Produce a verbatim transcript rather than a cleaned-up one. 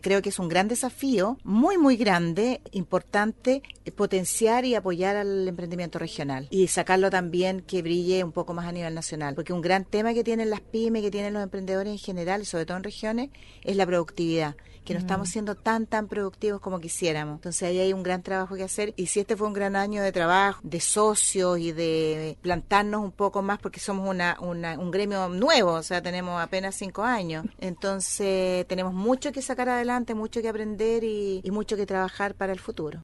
creo que es un gran desafío, muy, muy grande, importante, eh, potenciar y apoyar al emprendimiento regional y sacarlo también que brille un poco más a nivel nacional, porque un gran tema que tienen las pymes, que tienen los emprendedores en general, y sobre todo en regiones, es la productividad, que no mm. estamos siendo tan, tan productivos como quisiéramos. Entonces ahí hay un gran trabajo que hacer, y si este fue un gran año de trabajo, de socios y de plantarnos un poco más, porque somos una, una un gremio nuevo, o sea, tenemos apenas cinco años, entonces tenemos mucho que sacar adelante, mucho que aprender y, y mucho que trabajar para el futuro.